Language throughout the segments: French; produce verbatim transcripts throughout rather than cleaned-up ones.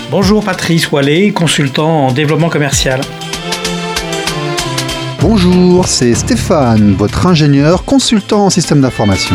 Bonjour, Patrice Wallet, consultant en développement commercial. Bonjour, c'est Stéphane, votre ingénieur consultant en système d'information.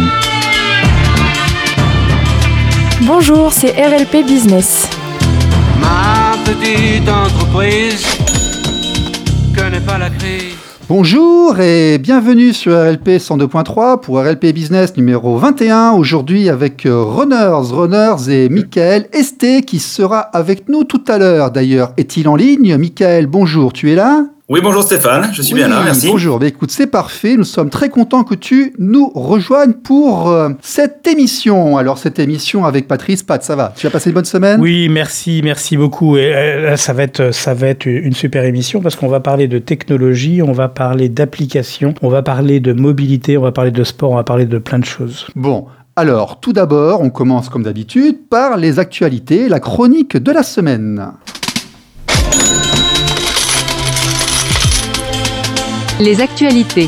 Bonjour, c'est R L P Business. Ma petite entreprise connaît pas la crise. Bonjour et bienvenue sur R L P cent deux point trois pour R L P Business numéro vingt et un. Aujourd'hui avec Runners, Runners et Michael Esté qui sera avec nous tout à l'heure. D'ailleurs, est-il en ligne? Michael, bonjour, tu es là? Oui, bonjour Stéphane, je suis oui, bien là, merci. Bonjour, bah, écoute, c'est parfait, nous sommes très contents que tu nous rejoignes pour euh, cette émission. Alors, cette émission avec Patrice, Pat, ça va? Tu as passé une bonne semaine? Oui, merci, merci beaucoup. Et euh, ça va être, ça va être une super émission parce qu'on va parler de technologie, on va parler d'applications, on va parler de mobilité, on va parler de sport, on va parler de plein de choses. Bon. Alors, tout d'abord, on commence comme d'habitude par les actualités, la chronique de la semaine. Les actualités.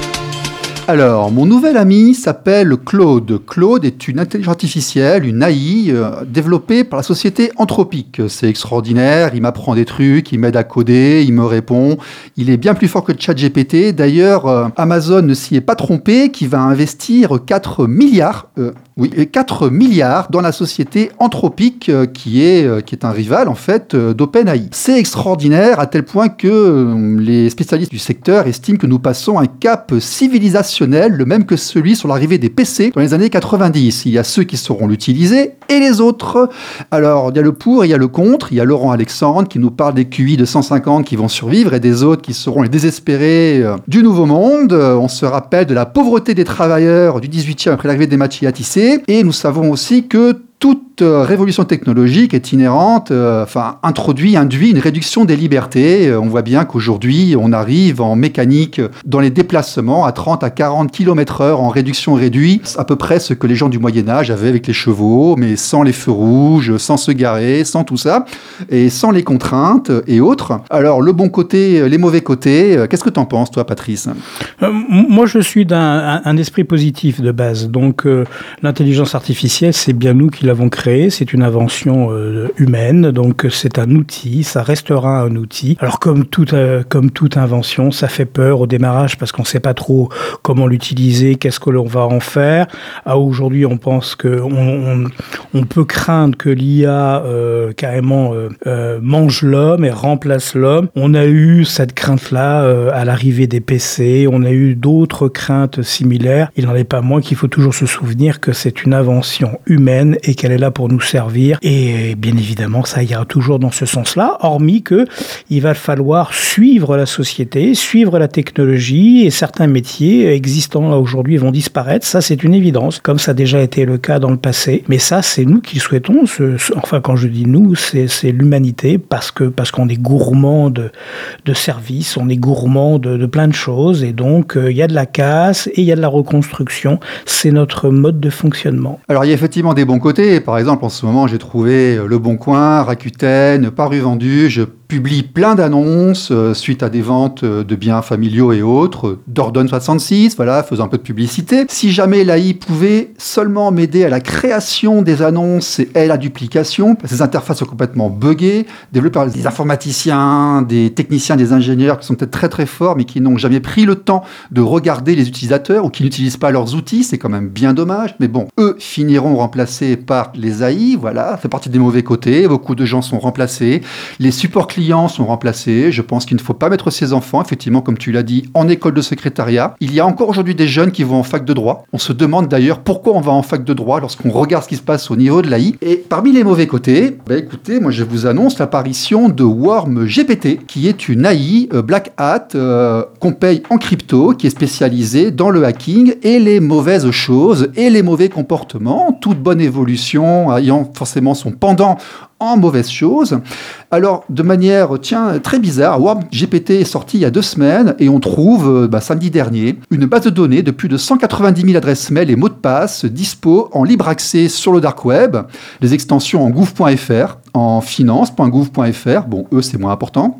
Alors, mon nouvel ami s'appelle Claude. Claude est une intelligence artificielle, une A I, euh, développée par la société Anthropic. C'est extraordinaire, il m'apprend des trucs, il m'aide à coder, il me répond. Il est bien plus fort que ChatGPT. D'ailleurs, euh, Amazon ne s'y est pas trompé, qui va investir quatre milliards, euh, oui, quatre milliards dans la société Anthropic, euh, qui, est, euh, qui est un rival, en fait, euh, d'OpenAI. C'est extraordinaire à tel point que euh, les spécialistes du secteur estiment que nous passons un cap civilisationnel, le même que celui sur l'arrivée des P C dans les années quatre-vingt-dix. Il y a ceux qui sauront l'utiliser et les autres. Alors, il y a le pour, il y a le contre. Il y a Laurent Alexandre qui nous parle des Q I de cent cinquante qui vont survivre et des autres qui seront les désespérés euh, du nouveau monde. Euh, on se rappelle de la pauvreté des travailleurs du dix-huitième après l'arrivée des machines à tisser. Et nous savons aussi que toute euh, révolution technologique est inhérente, euh, enfin, introduit, induit une réduction des libertés. Euh, on voit bien qu'aujourd'hui, on arrive en mécanique dans les déplacements à trente à quarante kilomètres heure en réduction réduite. C'est à peu près ce que les gens du Moyen-Âge avaient avec les chevaux, mais sans les feux rouges, sans se garer, sans tout ça, et sans les contraintes et autres. Alors, le bon côté, les mauvais côtés, euh, qu'est-ce que t'en penses, toi, Patrice? euh, Moi, je suis d'un un, un esprit positif de base. Donc, euh, l'intelligence artificielle, c'est bien nous qui l'avons créée, c'est une invention euh, humaine, donc c'est un outil, ça restera un outil. Alors comme toute, euh, comme toute invention, ça fait peur au démarrage parce qu'on ne sait pas trop comment l'utiliser, qu'est-ce que l'on va en faire. Ah, aujourd'hui, on pense que on, on, on peut craindre que l'I A euh, carrément euh, euh, mange l'homme et remplace l'homme. On a eu cette crainte-là euh, à l'arrivée des P C, on a eu d'autres craintes similaires. Il n'en est pas moins qu'il faut toujours se souvenir que c'est une invention humaine et qu'elle est là pour nous servir. Et bien évidemment, ça ira toujours dans ce sens-là, hormis que il va falloir suivre la société, suivre la technologie et certains métiers existants là aujourd'hui vont disparaître. Ça, c'est une évidence, comme ça a déjà été le cas dans le passé. Mais ça, c'est nous qui souhaitons. Ce, ce, enfin, quand je dis nous, c'est, c'est l'humanité parce que parce qu'on est gourmand de, de services, on est gourmand de, de plein de choses et donc il euh, y a de la casse et il y a de la reconstruction. C'est notre mode de fonctionnement. Alors, il y a effectivement des bons côtés. Par exemple, en ce moment, j'ai trouvé Le Bon Coin, Rakuten, Paru Vendu. Je publie plein d'annonces euh, suite à des ventes euh, de biens familiaux et autres. Dordogne soixante-six, voilà, faisant un peu de publicité. Si jamais l'A I pouvait seulement m'aider à la création des annonces et à la duplication, ces interfaces sont complètement buggées, développées par des informaticiens, des techniciens, des ingénieurs qui sont peut-être très très forts, mais qui n'ont jamais pris le temps de regarder les utilisateurs ou qui n'utilisent pas leurs outils. C'est quand même bien dommage. Mais bon, eux finiront remplacés par les A I, voilà, ça fait partie des mauvais côtés. Beaucoup de gens sont remplacés. Les supports clients sont remplacés. Je pense qu'il ne faut pas mettre ses enfants, effectivement, comme tu l'as dit, en école de secrétariat. Il y a encore aujourd'hui des jeunes qui vont en fac de droit. On se demande d'ailleurs pourquoi on va en fac de droit lorsqu'on regarde ce qui se passe au niveau de l'A I. Et parmi les mauvais côtés, bah écoutez, moi je vous annonce l'apparition de Worm G P T, qui est une A I euh, Black Hat euh, qu'on paye en crypto, qui est spécialisée dans le hacking et les mauvaises choses et les mauvais comportements. Toute bonne évolution ayant forcément son pendant en mauvaises choses. Alors, de manière, tiens, très bizarre, Worm G P T est sorti il y a deux semaines et on trouve, bah, samedi dernier, une base de données de plus de cent quatre-vingt-dix mille adresses mail et mots de passe dispo en libre accès sur le dark web, les extensions en gouv point f r, en finance point gouv point f r, bon, eux, c'est moins important,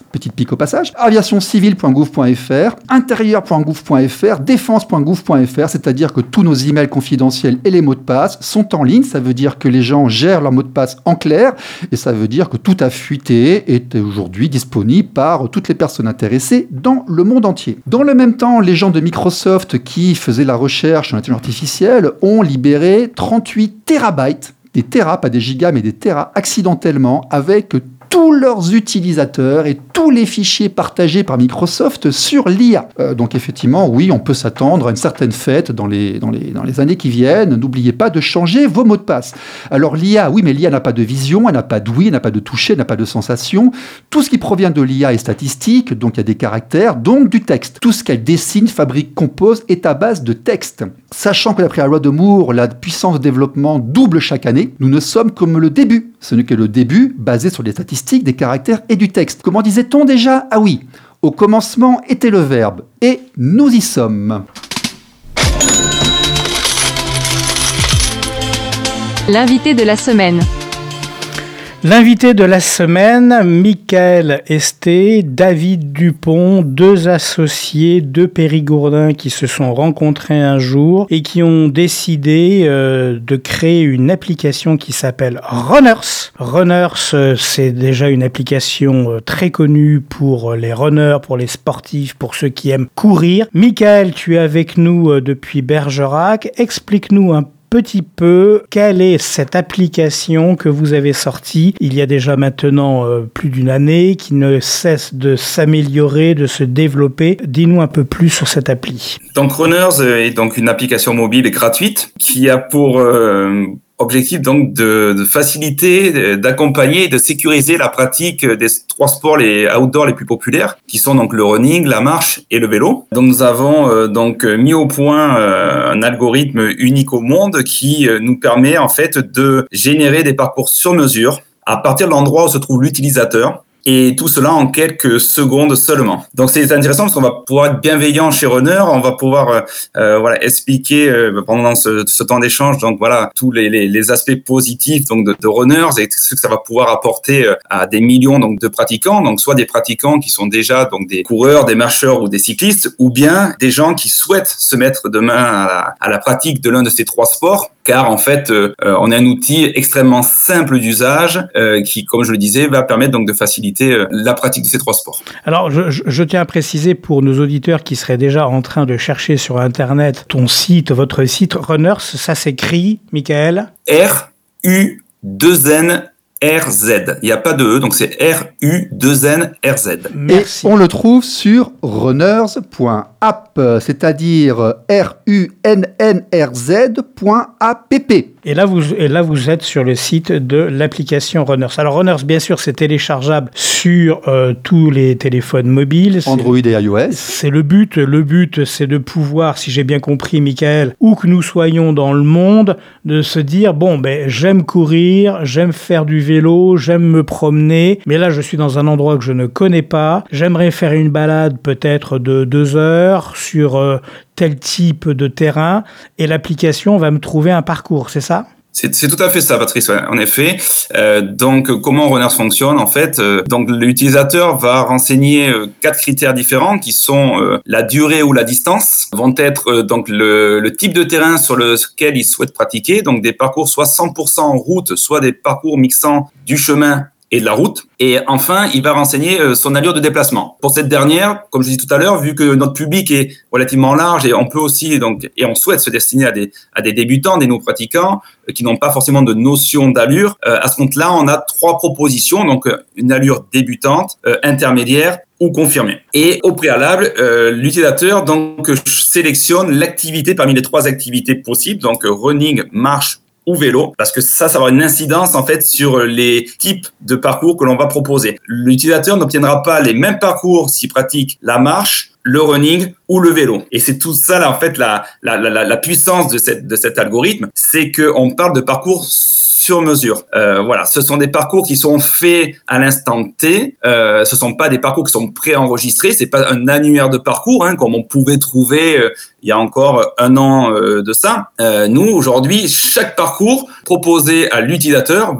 petite pique au passage, aviation civile point gouv point f r, intérieur point gouv point f r, défense point gouv point f r, c'est-à-dire que tous nos emails confidentiels et les mots de passe sont en ligne. Ça veut dire que les gens gèrent leurs mots de passe en clair et ça veut dire que tout a fuité est aujourd'hui disponible par toutes les personnes intéressées dans le monde entier. Dans le même temps, les gens de Microsoft qui faisaient la recherche sur l'intelligence artificielle ont libéré trente-huit térabytes, des téras, pas des gigas, mais des téras, accidentellement, avec tous leurs utilisateurs et tous les fichiers partagés par Microsoft sur l'I A. Euh, donc effectivement, oui, on peut s'attendre à une certaine fête dans les, dans les, dans les années qui viennent. N'oubliez pas de changer vos mots de passe. Alors l'I A, oui, mais l'I A n'a pas de vision, elle n'a pas d'ouïe, elle n'a pas de toucher, elle n'a pas de sensation. Tout ce qui provient de l'I A est statistique, donc il y a des caractères, donc du texte. Tout ce qu'elle dessine, fabrique, compose est à base de texte. Sachant que d'après la loi de Moore, la puissance de développement double chaque année, nous ne sommes comme le début. Ce n'est que le début basé sur des statistiques, des caractères et du texte. Comment disait-on déjà ? Ah oui, au commencement était le verbe, et nous y sommes. L'invité de la semaine. L'invité de la semaine, Michael Esté, David Dupont, deux associés, deux périgourdins qui se sont rencontrés un jour et qui ont décidé euh, de créer une application qui s'appelle Runners. Runners, euh, c'est déjà une application euh, très connue pour les runners, pour les sportifs, pour ceux qui aiment courir. Michael, tu es avec nous euh, depuis Bergerac. Explique-nous un peu. Petit peu, quelle est cette application que vous avez sortie il y a déjà maintenant euh, plus d'une année, qui ne cesse de s'améliorer, de se développer. Dis-nous un peu plus sur cette appli. Donc Runners est donc une application mobile gratuite qui a pour euh, objectif donc de, de faciliter, d'accompagner et de sécuriser la pratique des trois sports les outdoors les plus populaires, qui sont donc le running, la marche et le vélo. Donc nous avons euh, donc mis au point euh, un algorithme unique au monde qui euh, nous permet en fait de générer des parcours sur mesure à partir de l'endroit où se trouve l'utilisateur. Et tout cela en quelques secondes seulement. Donc c'est intéressant parce qu'on va pouvoir être bienveillant chez Runner, on va pouvoir euh, voilà expliquer euh, pendant ce, ce temps d'échange donc voilà tous les, les, les aspects positifs donc de, de Runners et ce que ça va pouvoir apporter euh, à des millions donc de pratiquants, donc soit des pratiquants qui sont déjà donc des coureurs, des marcheurs ou des cyclistes, ou bien des gens qui souhaitent se mettre demain à la, à la pratique de l'un de ces trois sports. Car en fait, euh, on a un outil extrêmement simple d'usage euh, qui, comme je le disais, va permettre donc de faciliter euh, la pratique de ces trois sports. Alors, je, je, je tiens à préciser pour nos auditeurs qui seraient déjà en train de chercher sur Internet ton site, votre site Runners, ça s'écrit, Michael ? R U deux N R Z. Il n'y a pas de E, donc c'est R U deux N R Z. Merci. Et on le trouve sur runners point app, c'est-à-dire R U N N R Z point app. Et là, vous, et là, vous êtes sur le site de l'application Runners. Alors, Runners, bien sûr, c'est téléchargeable sur euh, tous les téléphones mobiles. Android et iOS. C'est le but. Le but, c'est de pouvoir, si j'ai bien compris, Michael, où que nous soyons dans le monde, de se dire, bon, ben, j'aime courir, j'aime faire du vélo, j'aime me promener, mais là, je suis dans un endroit que je ne connais pas. J'aimerais faire une balade peut-être de deux heures sur euh, tel type de terrain, et l'application va me trouver un parcours, c'est ça ? C'est, c'est tout à fait ça, Patrice. Ouais, en effet. Euh, donc, comment Runners fonctionne en fait euh, Donc, l'utilisateur va renseigner euh, quatre critères différents qui sont euh, la durée ou la distance, vont être euh, donc le, le type de terrain sur lequel il souhaite pratiquer, donc des parcours soit cent pour cent en route, soit des parcours mixant du chemin et de la route. Et enfin, il va renseigner euh, son allure de déplacement. Pour cette dernière, comme je disais tout à l'heure, vu que notre public est relativement large et on peut aussi donc et on souhaite se destiner à des à des débutants, des nouveaux pratiquants euh, qui n'ont pas forcément de notion d'allure, euh, à ce compte-là, on a trois propositions, donc euh, une allure débutante, euh, intermédiaire ou confirmée. Et au préalable, euh, l'utilisateur donc sélectionne l'activité parmi les trois activités possibles, donc euh, running, marche ou vélo, parce que ça, ça va avoir une incidence en fait sur les types de parcours que l'on va proposer. L'utilisateur n'obtiendra pas les mêmes parcours s'il pratique la marche, le running ou le vélo. Et c'est tout ça là en fait la la la, la puissance de cette de cet algorithme, c'est que on parle de parcours sur mesure. Euh, voilà, ce sont des parcours qui sont faits à l'instant T. Euh, ce sont pas des parcours qui sont préenregistrés. C'est pas un annuaire de parcours hein, comme on pouvait trouver euh, il y a encore un an euh, de ça. Euh, nous aujourd'hui, chaque parcours proposé à l'utilisateur va être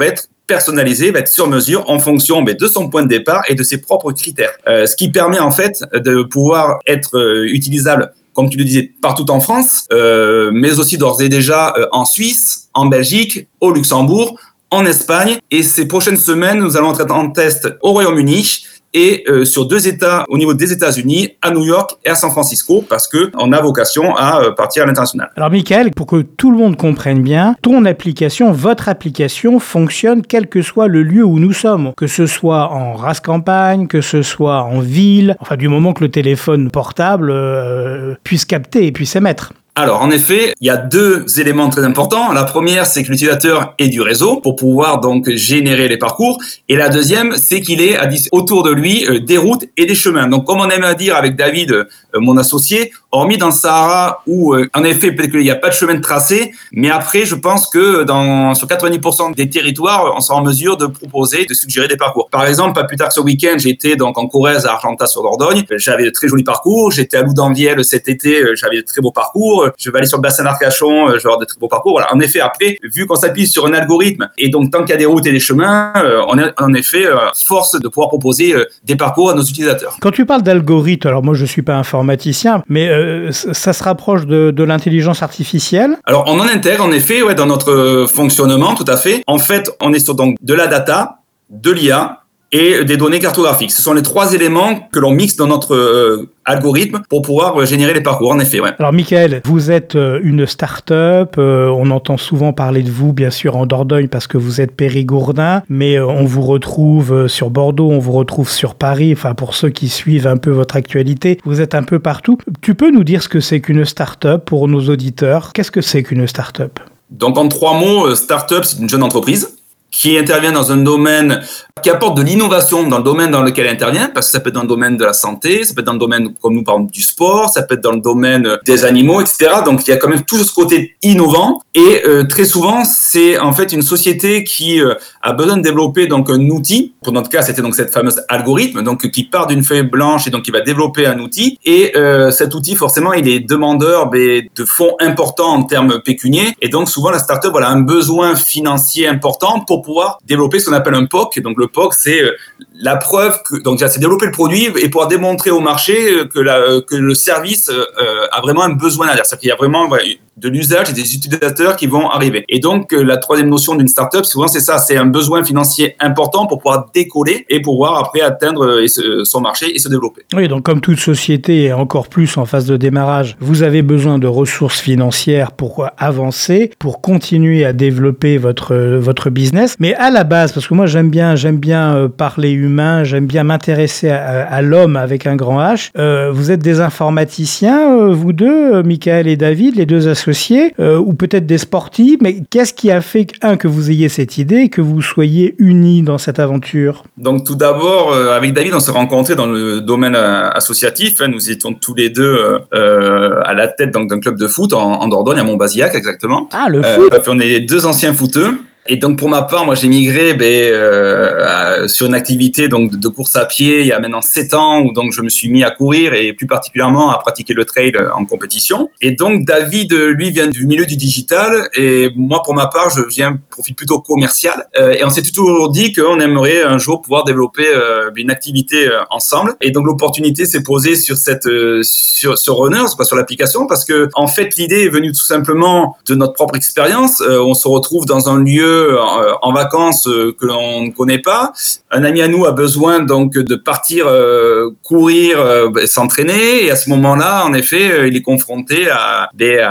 personnalisé, va être sur mesure en fonction ben, de son point de départ et de ses propres critères. Euh, ce qui permet en fait de pouvoir être euh, utilisable, comme tu le disais, partout en France, euh, mais aussi d'ores et déjà euh, en Suisse, en Belgique, au Luxembourg, en Espagne. Et ces prochaines semaines, nous allons être en test au Royaume-Uni et euh, sur deux États au niveau des États-Unis, à New York et à San Francisco, parce que on a vocation à euh, partir à l'international. Alors Michael, pour que tout le monde comprenne bien, ton application, votre application fonctionne quel que soit le lieu où nous sommes, que ce soit en race campagne, que ce soit en ville, enfin du moment que le téléphone portable euh, puisse capter et puisse émettre. Alors, en effet, il y a deux éléments très importants. La première, c'est que l'utilisateur ait du réseau pour pouvoir donc générer les parcours. Et la deuxième, c'est qu'il ait autour de lui euh, des routes et des chemins. Donc, comme on aime à dire avec David, euh, mon associé, hormis dans le Sahara où, euh, en effet, peut-être qu'il n'y a pas de chemin de tracé, mais après, je pense que dans sur quatre-vingt-dix pour cent des territoires, on sera en mesure de proposer, de suggérer des parcours. Par exemple, pas plus tard que ce week-end, j'étais donc en Corrèze à Argentat-sur-Dordogne. J'avais de très jolis parcours. J'étais à Loudanvielle cet été, j'avais de très beaux parcours. Je vais aller sur le bassin d'Arcachon, je vais avoir de très beaux parcours. Voilà. En effet, après, vu qu'on s'appuie sur un algorithme, et donc tant qu'il y a des routes et des chemins, on est en effet force de pouvoir proposer des parcours à nos utilisateurs. Quand tu parles d'algorithme, alors moi je suis pas informaticien, mais euh, ça se rapproche de, de l'intelligence artificielle. Alors on en intègre en effet, ouais, dans notre fonctionnement, tout à fait. En fait, on est sur donc de la data, de l'I A et des données cartographiques. Ce sont les trois éléments que l'on mixe dans notre euh, algorithme pour pouvoir euh, générer les parcours, en effet. Ouais. Alors, Michael, vous êtes euh, une start-up. Euh, on entend souvent parler de vous, bien sûr, en Dordogne parce que vous êtes périgourdin, mais euh, on vous retrouve euh, sur Bordeaux, on vous retrouve sur Paris. Enfin, pour ceux qui suivent un peu votre actualité, vous êtes un peu partout. Tu peux nous dire ce que c'est qu'une start-up pour nos auditeurs? Qu'est-ce que c'est qu'une start-up? Donc, en trois mots, start-up, c'est une jeune entreprise qui intervient dans un domaine, qui apporte de l'innovation dans le domaine dans lequel elle intervient, parce que ça peut être dans le domaine de la santé, ça peut être dans le domaine, comme nous parlons, du sport, ça peut être dans le domaine des animaux, et cetera. Donc, il y a quand même tout ce côté innovant. Et euh, très souvent, c'est en fait une société qui euh, a besoin de développer donc un outil. Pour notre cas, c'était donc cette fameuse algorithme, donc qui part d'une feuille blanche et donc qui va développer un outil. Et euh, cet outil, forcément, il est demandeur ben, de fonds importants en termes pécuniaires. Et donc, souvent, la startup voilà, a un besoin financier important pour pouvoir développer ce qu'on appelle un P O C. Donc, le P O C, c'est la preuve que, donc, c'est développer le produit et pouvoir démontrer au marché que, la, que le service euh, a vraiment un besoin derrière. C'est-à-dire qu'il y a vraiment voilà, de l'usage et des utilisateurs qui vont arriver. Et donc, la troisième notion d'une startup, souvent, c'est ça, c'est un besoin financier important pour pouvoir décoller et pouvoir après atteindre son marché et se développer. Oui, donc comme toute société, et encore plus en phase de démarrage, vous avez besoin de ressources financières pour avancer, pour continuer à développer votre, votre business. Mais à la base, parce que moi, j'aime bien, j'aime bien parler humain, j'aime bien m'intéresser à, à l'homme avec un grand H. Euh, vous êtes des informaticiens, vous deux, Michael et David, les deux associés, Euh, ou peut-être des sportifs, mais qu'est-ce qui a fait, un, que vous ayez cette idée, que vous soyez unis dans cette aventure? Donc tout d'abord, euh, avec David, on s'est rencontrés dans le domaine euh, associatif. Hein, nous étions tous les deux euh, à la tête donc, d'un club de foot en, en Dordogne, à Montbazillac exactement. Ah, le foot euh, On est deux anciens footeux. Et donc pour ma part, moi j'ai migré ben, euh, sur une activité donc de, de course à pied il y a maintenant sept ans où donc je me suis mis à courir et plus particulièrement à pratiquer le trail en compétition. Et donc David lui vient du milieu du digital et moi pour ma part je viens profil plutôt commercial. Euh, et on s'est toujours dit qu'on aimerait un jour pouvoir développer euh, une activité euh, ensemble. Et donc l'opportunité s'est posée sur cette euh, sur sur Runners, pas sur l'application, parce que en fait l'idée est venue tout simplement de notre propre expérience. Euh, on se retrouve dans un lieu en vacances que l'on ne connaît pas. Un ami à nous a besoin donc de partir euh, courir, euh, s'entraîner et à ce moment-là, en effet, il est confronté à,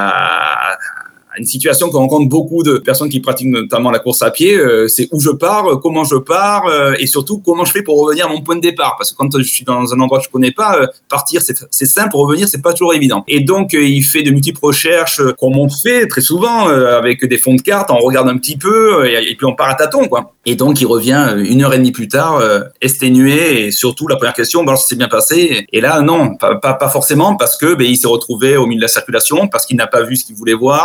à, à une situation que rencontrent beaucoup de personnes qui pratiquent notamment la course à pied. Euh, c'est où je pars, comment je pars euh, et surtout comment je fais pour revenir à mon point de départ. Parce que quand je suis dans un endroit que je connais pas, euh, partir c'est, c'est simple, revenir c'est pas toujours évident. Et donc euh, il fait de multiples recherches euh, comme on fait très souvent euh, avec des fonds de cartes, on regarde un petit peu euh, et, et puis on part à tâtons quoi. Et donc il revient euh, une heure et demie plus tard euh, exténué et surtout la première question, bon, ça s'est bien passé. Et là non, pas, pas, pas forcément parce que ben, il s'est retrouvé au milieu de la circulation, parce qu'il n'a pas vu ce qu'il voulait voir, parce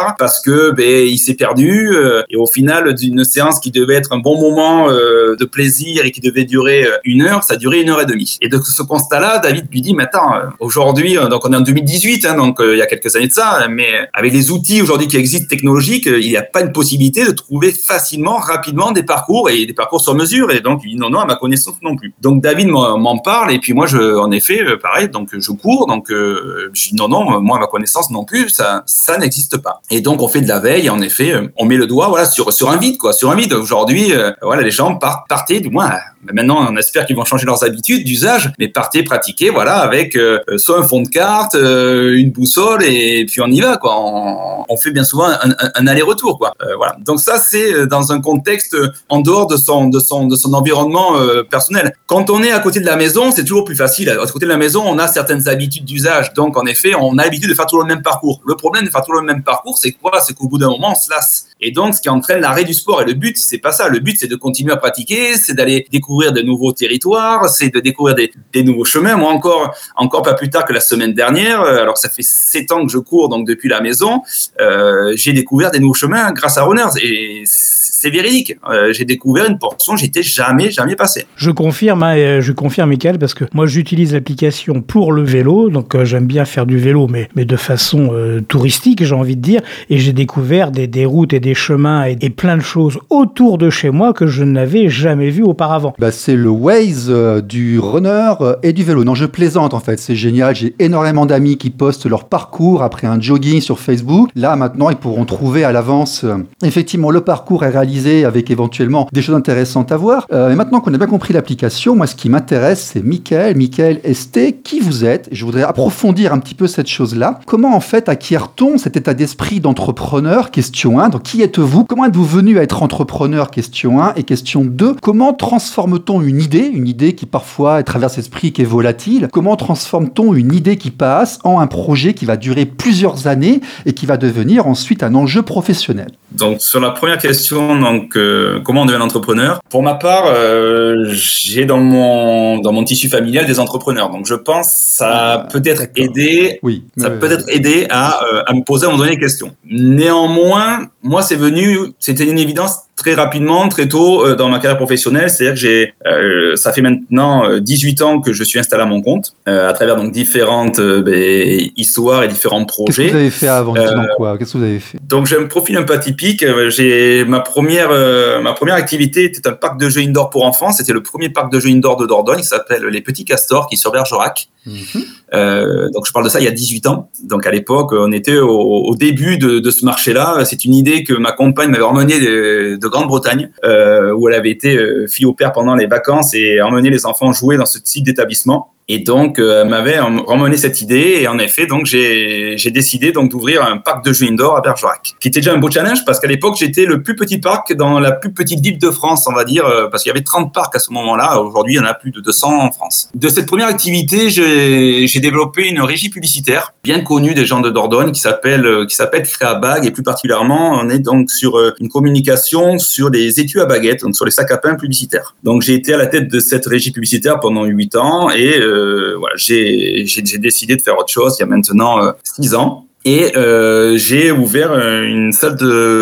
que ben il s'est perdu euh, et au final d'une séance qui devait être un bon moment euh, de plaisir et qui devait durer une heure, ça a duré une heure et demie. Et de ce constat-là, David lui dit, mais attends, aujourd'hui, donc on est en deux mille dix-huit, hein, donc euh, il y a quelques années de ça, mais avec les outils aujourd'hui qui existent technologiques, il n'y a pas une possibilité de trouver facilement, rapidement des parcours et des parcours sur mesure. Et donc il dit non, non, à ma connaissance non plus. Donc David m'en parle et puis moi, je, en effet, pareil, donc je cours, donc euh, je dis non, non, moi à ma connaissance non plus, ça, ça n'existe pas. Et donc on fait de la veille, et en effet, on met le doigt, voilà, sur sur un vide, quoi, sur un vide. Aujourd'hui, euh, voilà, les gens partent, partaient, du moins. Maintenant, on espère qu'ils vont changer leurs habitudes d'usage, mais partez pratiquer, voilà, avec euh, soit un fond de carte, euh, une boussole, et puis on y va, quoi. On, on fait bien souvent un, un, un aller-retour, quoi. Euh, voilà. Donc ça, c'est dans un contexte en dehors de son de son de son environnement euh, personnel. Quand on est à côté de la maison, c'est toujours plus facile. À côté de la maison, on a certaines habitudes d'usage, donc en effet, on a l'habitude de faire toujours le même parcours. Le problème de faire toujours le même parcours, c'est quoi? C'est qu'au bout d'un moment, on se lasse. Et donc, ce qui entraîne l'arrêt du sport. Et le but, c'est pas ça. Le but, c'est de continuer à pratiquer, c'est d'aller découvrir de nouveaux territoires, c'est de découvrir des, des nouveaux chemins. Moi, encore, encore pas plus tard que la semaine dernière, alors que ça fait sept ans que je cours, donc depuis la maison, euh, j'ai découvert des nouveaux chemins grâce à Runners. Et c'est véridique. Euh, j'ai découvert une portion que j'étais jamais, jamais passé. Je confirme, hein, je confirme, Michael, parce que moi, j'utilise l'application pour le vélo. Donc, euh, j'aime bien faire du vélo, mais, mais de façon euh, touristique, j'ai envie de dire. Et j'ai découvert des, des routes et des chemins et, et plein de choses autour de chez moi que je n'avais jamais vues auparavant. Bah, c'est le Waze euh, du runner euh, et du vélo. Non, je plaisante en fait, c'est génial. J'ai énormément d'amis qui postent leur parcours après un jogging sur Facebook. Là, maintenant, ils pourront trouver à l'avance. Euh, effectivement, le parcours est réalisé avec éventuellement des choses intéressantes à voir. Euh, et maintenant qu'on a bien compris l'application, moi, ce qui m'intéresse, c'est Michael, Michael S T, qui vous êtes. Je voudrais approfondir un petit peu cette chose-là. Comment, en fait, acquiert-on cet état d'esprit d'entrepreneur? Question un. Donc, qui êtes-vous? Comment êtes-vous venu à être entrepreneur? Question un. Et question deux. Comment transforme-t-on une idée, une idée qui parfois traverse l'esprit, qui est volatile? Comment transforme-t-on une idée qui passe en un projet qui va durer plusieurs années et qui va devenir ensuite un enjeu professionnel? Donc, sur la première question, donc, euh, comment on devient entrepreneur? Pour ma part, euh, j'ai dans mon, dans mon tissu familial des entrepreneurs. Donc, je pense que ça a ah, peut-être aidé, oui, ça euh, peut-être aidé à, euh, à me poser à un moment donné des questions. Néanmoins, moi, c'est venu, c'était une évidence très rapidement, très tôt euh, dans ma carrière professionnelle. C'est-à-dire que j'ai, euh, ça fait maintenant euh, dix-huit ans que je suis installé à mon compte, euh, à travers donc différentes euh, ben, histoires et différents projets. Qu'est-ce que vous avez fait avant? Euh, dans quoi? Qu'est-ce que vous avez fait? Donc j'ai un profil un peu atypique. J'ai ma première, euh, ma première activité était un parc de jeux indoor pour enfants. C'était le premier parc de jeux indoor de Dordogne, qui s'appelle les Petits Castors, qui est sur Bergerac. Mm-hmm. Euh, donc je parle de ça il y a dix-huit ans. Donc à l'époque, on était au, au début de, de ce marché-là. C'est une idée que ma compagne m'avait emmenée de, de Grande-Bretagne, euh, où elle avait été euh, fille au père pendant les vacances et emmené les enfants jouer dans ce type d'établissement. Et donc, euh, elle m'avait emmené cette idée. Et en effet, donc j'ai, j'ai décidé donc d'ouvrir un parc de jeux indoor à Bergerac, qui était déjà un beau challenge parce qu'à l'époque, j'étais le plus petit parc dans la plus petite ville de France, on va dire, euh, parce qu'il y avait trente parcs à ce moment-là. Aujourd'hui, il y en a plus de deux cents en France. De cette première activité, j'ai, j'ai développé une régie publicitaire bien connue des gens de Dordogne qui s'appelle qui s'appelle Créabag, et plus particulièrement, on est donc sur une communication sur des étuis à baguettes, donc sur les sacs à pain publicitaires. Donc, j'ai été à la tête de cette régie publicitaire pendant huit ans et euh, Euh, voilà, j'ai, j'ai, j'ai décidé de faire autre chose il y a maintenant euh, six ans. Et euh, j'ai ouvert une salle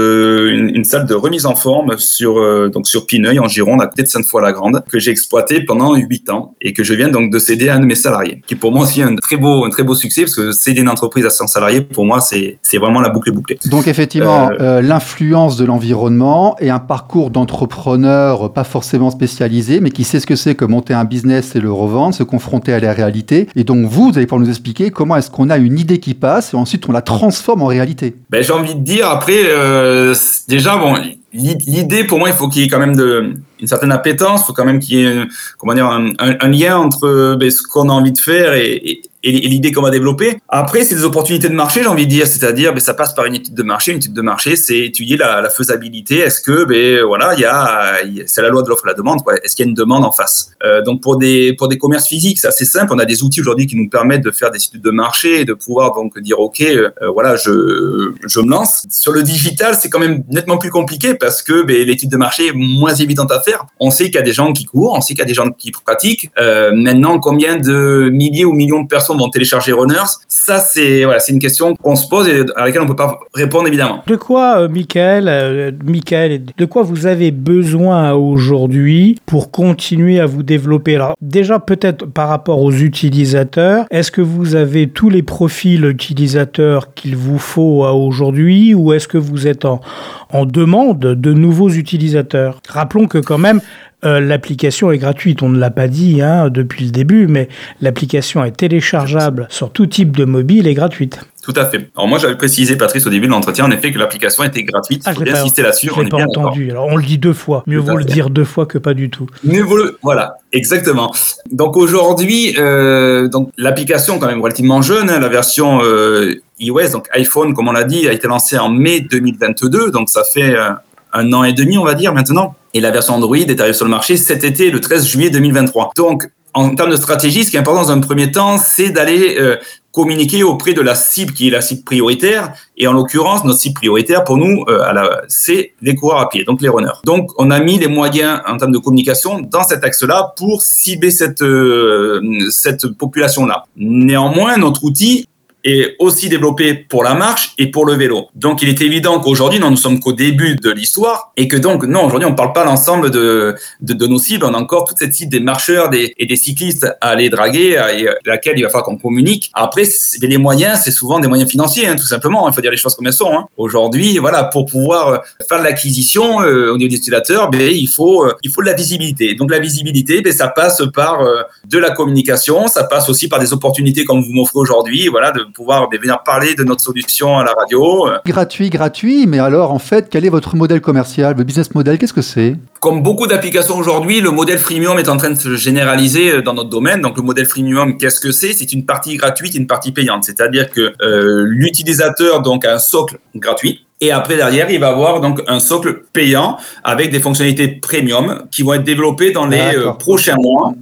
de une, une salle de remise en forme sur euh, donc sur Pineuil en Gironde à côté de Sainte-Foy-la-Grande, que j'ai exploité pendant huit ans et que je viens donc de céder à un de mes salariés, qui pour moi aussi un très beau un très beau succès, parce que céder une entreprise à cent salariés, pour moi c'est c'est vraiment la boucle est bouclée. Donc effectivement euh, euh, l'influence de l'environnement et un parcours d'entrepreneur pas forcément spécialisé, mais qui sait ce que c'est que monter un business et le revendre, se confronter à la réalité. Et donc vous, vous allez pouvoir nous expliquer comment est-ce qu'on a une idée qui passe et ensuite on la transforme en réalité. Ben, j'ai envie de dire, après, euh, déjà, bon, l'idée, pour moi, il faut qu'il y ait quand même de, une certaine appétence, il faut quand même qu'il y ait, comment dire, un, un, un lien entre ben, ce qu'on a envie de faire et, et, et l'idée qu'on va développer. Après, c'est des opportunités de marché, j'ai envie de dire, c'est-à-dire, ben, ça passe par une étude de marché. Une étude de marché, c'est étudier la, la faisabilité. Est-ce que, ben, voilà, il y a, c'est la loi de l'offre et la demande, quoi. Est-ce qu'il y a une demande en face? Euh, donc, pour des, pour des commerces physiques, c'est assez simple. On a des outils aujourd'hui qui nous permettent de faire des études de marché et de pouvoir donc dire, OK, euh, voilà, je, je me lance. Sur le digital, c'est quand même nettement plus compliqué parce que, ben, l'étude de marché est moins évidente à faire. On sait qu'il y a des gens qui courent, on sait qu'il y a des gens qui pratiquent. Euh, maintenant, combien de milliers ou millions de personnes personnes vont télécharger Runners? Ça, c'est, voilà, c'est une question qu'on se pose et à laquelle on ne peut pas répondre, évidemment. De quoi, euh, Michael, euh, Michael, de quoi vous avez besoin aujourd'hui pour continuer à vous développer? Alors, déjà, peut-être par rapport aux utilisateurs, est-ce que vous avez tous les profils utilisateurs qu'il vous faut à aujourd'hui, ou est-ce que vous êtes en, en demande de nouveaux utilisateurs? Rappelons que quand même, Euh, l'application est gratuite, on ne l'a pas dit hein, depuis le début, mais l'application est téléchargeable sur tout type de mobile et gratuite. Tout à fait. Alors moi, j'avais précisé, Patrice, au début de l'entretien, en effet, que l'application était gratuite. Ah, il faut bien insister là-dessus. Je l'ai pas entendu. D'accord. Alors on le dit deux fois. Mieux vaut le dire deux fois que pas du tout. Mieux vaut le... Voilà, exactement. Donc aujourd'hui, euh, donc l'application quand même relativement jeune, hein, la version euh, iOS, donc iPhone, comme on l'a dit, a été lancée en mai deux mille vingt-deux, donc ça fait euh, un an et demi, on va dire maintenant. Et la version Android est arrivée sur le marché cet été, le treize juillet deux mille vingt-trois. Donc, en termes de stratégie, ce qui est important dans un premier temps, c'est d'aller euh, communiquer auprès de la cible qui est la cible prioritaire. Et en l'occurrence, notre cible prioritaire pour nous, euh, à la, c'est les coureurs à pied, donc les runners. Donc, on a mis les moyens en termes de communication dans cet axe-là pour cibler cette, euh, cette population-là. Néanmoins, notre outil est aussi développé pour la marche et pour le vélo. Donc, il est évident qu'aujourd'hui, nous ne sommes qu'au début de l'histoire et que donc, non, aujourd'hui, on ne parle pas l'ensemble de, de, de nos cibles. On a encore toute cette cible des marcheurs des, et des cyclistes à aller draguer et à laquelle il va falloir qu'on communique. Après, les moyens, c'est souvent des moyens financiers, hein, tout simplement. Il faut dire les choses comme elles sont. Hein. Aujourd'hui, voilà, pour pouvoir faire de l'acquisition euh, au niveau des utilisateurs, ben, il faut, euh, il faut de la visibilité. Donc, la visibilité, ben, ça passe par euh, de la communication, ça passe aussi par des opportunités comme vous m'offrez aujourd'hui, voilà, de pouvoir venir parler de notre solution à la radio. Gratuit, gratuit, mais alors en fait, quel est votre modèle commercial, le business model, qu'est-ce que c'est? Comme beaucoup d'applications aujourd'hui, le modèle freemium est en train de se généraliser dans notre domaine. Donc le modèle freemium, qu'est-ce que c'est? C'est une partie gratuite et une partie payante. C'est-à-dire que euh, l'utilisateur donc a un socle gratuit. Et après, derrière, il va avoir donc un socle payant avec des fonctionnalités premium qui vont être développées dans les euh, prochains mois.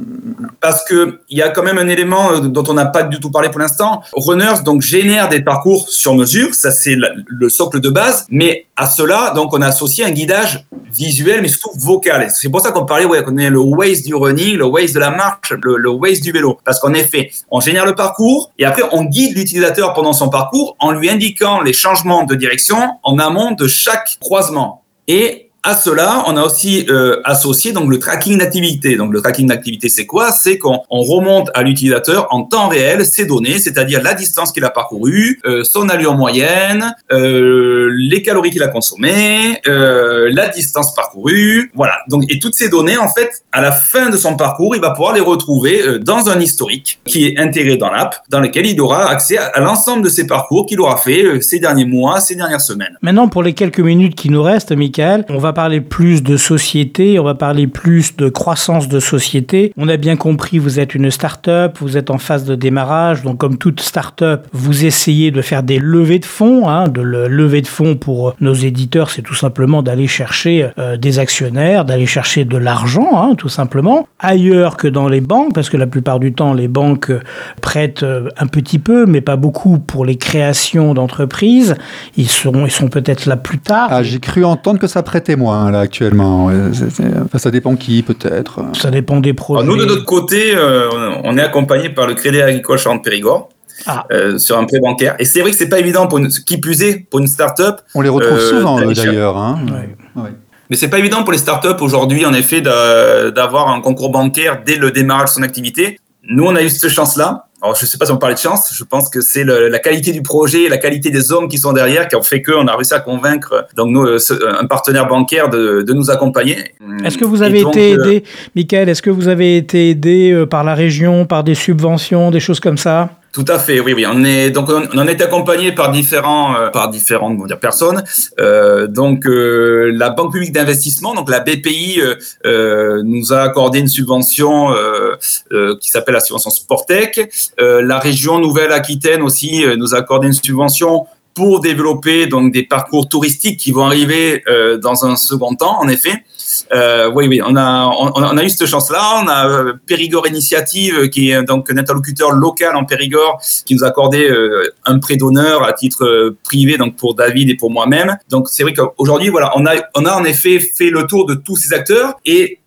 Parce que il y a quand même un élément dont on n'a pas du tout parlé pour l'instant. Runners donc génère des parcours sur mesure, ça c'est le socle de base. Mais à cela, donc on a associé un guidage visuel, mais surtout vocal. C'est pour ça qu'on parlait, ouais, qu'on est le Waze du running, le Waze de la marche, le, le Waze du vélo. Parce qu'en effet, on génère le parcours et après on guide l'utilisateur pendant son parcours en lui indiquant les changements de direction en amont de chaque croisement. Et à cela, on a aussi euh, associé donc le tracking d'activité. Donc le tracking d'activité, c'est quoi? C'est qu'on on remonte à l'utilisateur en temps réel ses données, c'est-à-dire la distance qu'il a parcourue, euh, son allure moyenne, euh, les calories qu'il a consommées, euh, la distance parcourue, voilà. Donc et toutes ces données, en fait, à la fin de son parcours, il va pouvoir les retrouver euh, dans un historique qui est intégré dans l'app, dans lequel il aura accès à, à l'ensemble de ses parcours qu'il aura fait euh, ces derniers mois, ces dernières semaines. Maintenant, pour les quelques minutes qui nous restent, Michael, on va parler plus de société, on va parler plus de croissance de société. On a bien compris, vous êtes une start-up, vous êtes en phase de démarrage, donc comme toute start-up, vous essayez de faire des levées de fonds. Hein, de le, lever de fonds pour nos éditeurs, c'est tout simplement d'aller chercher euh, des actionnaires, d'aller chercher de l'argent, hein, tout simplement, ailleurs que dans les banques, parce que la plupart du temps, les banques prêtent un petit peu, mais pas beaucoup pour les créations d'entreprises. Ils sont, ils sont peut-être là plus tard. Ah, j'ai cru entendre que ça prêtait moins, là, actuellement. Ouais, c'est, c'est... Enfin, ça dépend qui, peut-être. Ça dépend des projets. Alors, nous, de notre côté, euh, on est accompagné par le Crédit Agricole Charente-Périgord. Ah. Euh, sur un prêt bancaire. Et c'est vrai que c'est pas évident, pour une, qui plus est, pour une start-up. On les retrouve euh, souvent, eux, d'ailleurs. Hein. Ouais. Ouais. Mais c'est pas évident pour les startups aujourd'hui, en effet, d'avoir un concours bancaire dès le démarrage de son activité. Nous, on a eu cette chance-là. Alors, je ne sais pas si on parlait de chance. Je pense que c'est le, la qualité du projet, la qualité des hommes qui sont derrière, qui ont fait qu'on a réussi à convaincre donc nous, ce, un partenaire bancaire de, de nous accompagner. Est-ce que vous avez donc, été aidé, euh, Michael, est-ce que vous avez été aidé par la région, par des subventions, des choses comme ça? Tout à fait, oui, oui. On est donc on, on est accompagné par différents euh, par différentes bon, dire, personnes. Euh, donc euh, la Banque publique d'investissement, donc la B P I, euh, euh, nous a accordé une subvention euh, euh, qui s'appelle la subvention Sportec. Euh, la région Nouvelle-Aquitaine aussi euh, nous a accordé une subvention pour développer donc des parcours touristiques qui vont arriver euh, dans un second temps, en effet. Euh, oui, oui, on a, on, on a eu cette chance-là. On a euh, Périgord Initiative, qui est donc un interlocuteur local en Périgord, qui nous a accordé euh, un prêt d'honneur à titre euh, privé, donc pour David et pour moi-même. Donc c'est vrai qu'aujourd'hui, voilà, on a, on a en effet fait le tour de tous ces acteurs et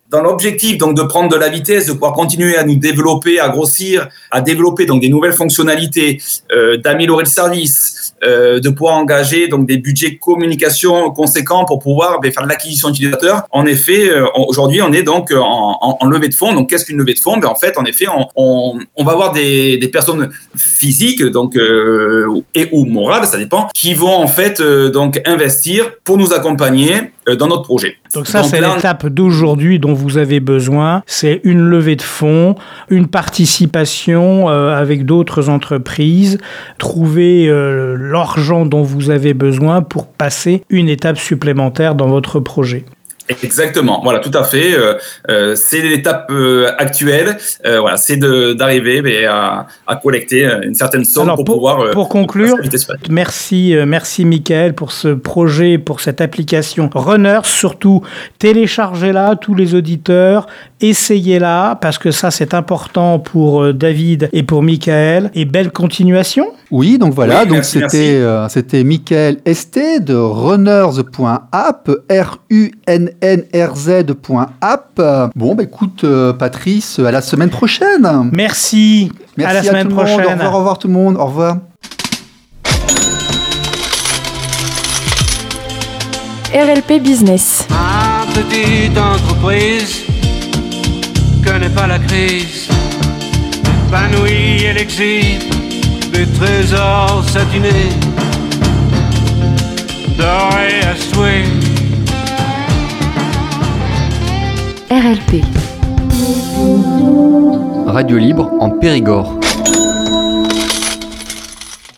dans l'objectif donc de prendre de la vitesse, de pouvoir continuer à nous développer, à grossir, à développer donc des nouvelles fonctionnalités, euh, d'améliorer le service, euh, de pouvoir engager donc des budgets communication conséquents pour pouvoir ben, faire de l'acquisition d'utilisateurs. En effet, euh, aujourd'hui, on est donc en, en, en levée de fonds. Donc, qu'est-ce qu'une levée de fonds? Ben, en fait, en effet, on, on, on va avoir des, des personnes physiques donc euh, et ou morales, ça dépend, qui vont en fait euh, donc investir pour nous accompagner euh, dans notre projet. Donc ça, donc, c'est là, l'étape d'aujourd'hui dont vous avez besoin. C'est une levée de fonds, une participation euh, avec d'autres entreprises, trouver euh, l'argent dont vous avez besoin pour passer une étape supplémentaire dans votre projet. Exactement, voilà, tout à fait. Euh, euh, c'est l'étape euh, actuelle. Euh, voilà, c'est de, d'arriver mais, à, à collecter une certaine somme. Alors, pour, pour pouvoir. Euh, pour conclure, merci, euh, merci Michael pour ce projet, pour cette application Runner. Surtout, téléchargez-la, tous les auditeurs, essayez-la parce que ça c'est important pour euh, David et pour Michael. Et belle continuation. Oui, donc voilà, oui, donc merci, c'était euh, c'était Michael Esté de runners point app, R U N N R Z point app. Bon, bah écoute, euh, Patrice, à la semaine prochaine. Merci. Merci à la à semaine tout le prochaine. monde. Au revoir, au revoir tout le monde. Au revoir. R L P Business. Ma petite entreprise connaît pas la crise. Épanouie, elle exhibe des trésors satinés, dorés à souhait. R L P. Radio libre en Périgord.